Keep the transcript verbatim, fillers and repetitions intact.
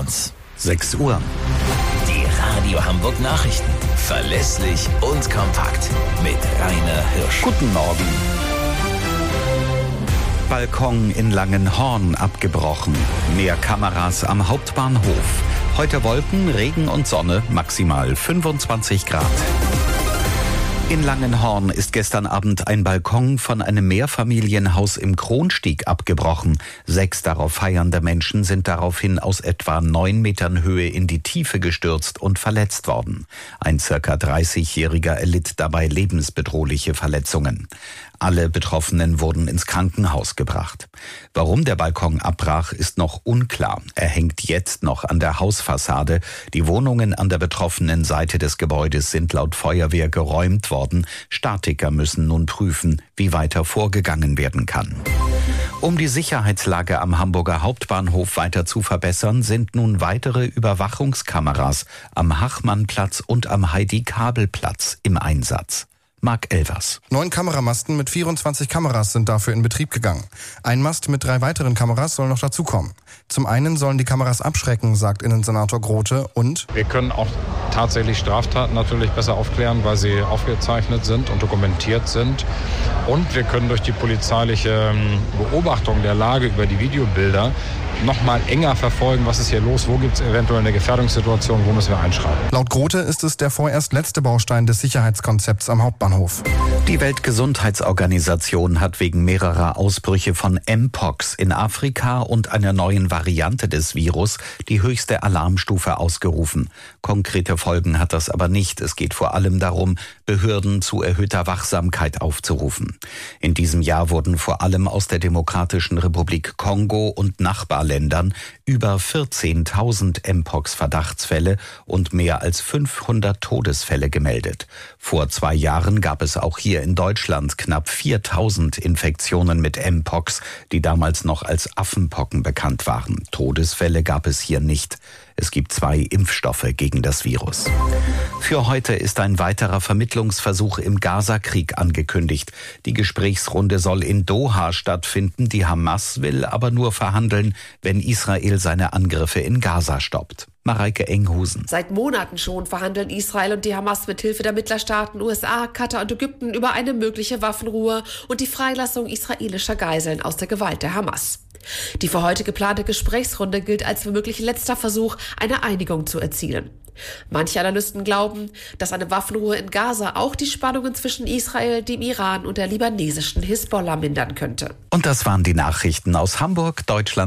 uns. sechs Uhr. Die Radio Hamburg Nachrichten. Verlässlich und kompakt. Mit Rainer Hirsch. Guten Morgen. Balkon in Langenhorn abgebrochen. Mehr Kameras am Hauptbahnhof. Heute Wolken, Regen und Sonne, maximal fünfundzwanzig Grad. In Langenhorn ist gestern Abend ein Balkon von einem Mehrfamilienhaus im Kronstieg abgebrochen. Sechs darauf feiernde Menschen sind daraufhin aus etwa neun Metern Höhe in die Tiefe gestürzt und verletzt worden. Ein circa dreißigjähriger erlitt dabei lebensbedrohliche Verletzungen. Alle Betroffenen wurden ins Krankenhaus gebracht. Warum der Balkon abbrach, ist noch unklar. Er hängt jetzt noch an der Hausfassade. Die Wohnungen an der betroffenen Seite des Gebäudes sind laut Feuerwehr geräumt worden. Statiker müssen nun prüfen, wie weiter vorgegangen werden kann. Um die Sicherheitslage am Hamburger Hauptbahnhof weiter zu verbessern, sind nun weitere Überwachungskameras am Hachmannplatz und am Heidi-Kabel-Platz im Einsatz. Marc Elvers. Neun Kameramasten mit vierundzwanzig Kameras sind dafür in Betrieb gegangen. Ein Mast mit drei weiteren Kameras soll noch dazukommen. Zum einen sollen die Kameras abschrecken, sagt Innensenator Grote, und wir können auch tatsächlich Straftaten natürlich besser aufklären, weil sie aufgezeichnet sind und dokumentiert sind. Und wir können durch die polizeiliche Beobachtung der Lage über die Videobilder noch mal enger verfolgen, was ist hier los, wo gibt es eventuell eine Gefährdungssituation, wo müssen wir einschreiten. Laut Grote ist es der vorerst letzte Baustein des Sicherheitskonzepts am Hauptbahnhof. Die Weltgesundheitsorganisation hat wegen mehrerer Ausbrüche von Mpox in Afrika und einer neuen Variante des Virus die höchste Alarmstufe ausgerufen. Konkrete Folgen hat das aber nicht. Es geht vor allem darum, Behörden zu erhöhter Wachsamkeit aufzurufen. In diesem Jahr wurden vor allem aus der Demokratischen Republik Kongo und Nachbarländern über vierzehntausend Mpox-Verdachtsfälle und mehr als fünfhundert Todesfälle gemeldet. Vor zwei Jahren gab es auch hier in Deutschland knapp viertausend Infektionen mit Mpox, die damals noch als Affenpocken bekannt waren. Todesfälle gab es hier nicht. Es gibt zwei Impfstoffe gegen das Virus. Für heute ist ein weiterer Vermittlungsversuch im Gaza-Krieg angekündigt. Die Gesprächsrunde soll in Doha stattfinden. Die Hamas will aber nur verhandeln, wenn Israel seine Angriffe in Gaza stoppt. Mareike Enghusen. Seit Monaten schon verhandeln Israel und die Hamas mit Hilfe der Mittlerstaaten U S A, Katar und Ägypten über eine mögliche Waffenruhe und die Freilassung israelischer Geiseln aus der Gewalt der Hamas. Die für heute geplante Gesprächsrunde gilt als womöglich letzter Versuch, eine Einigung zu erzielen. Manche Analysten glauben, dass eine Waffenruhe in Gaza auch die Spannungen zwischen Israel, dem Iran und der libanesischen Hisbollah mindern könnte. Und das waren die Nachrichten aus Hamburg, Deutschland.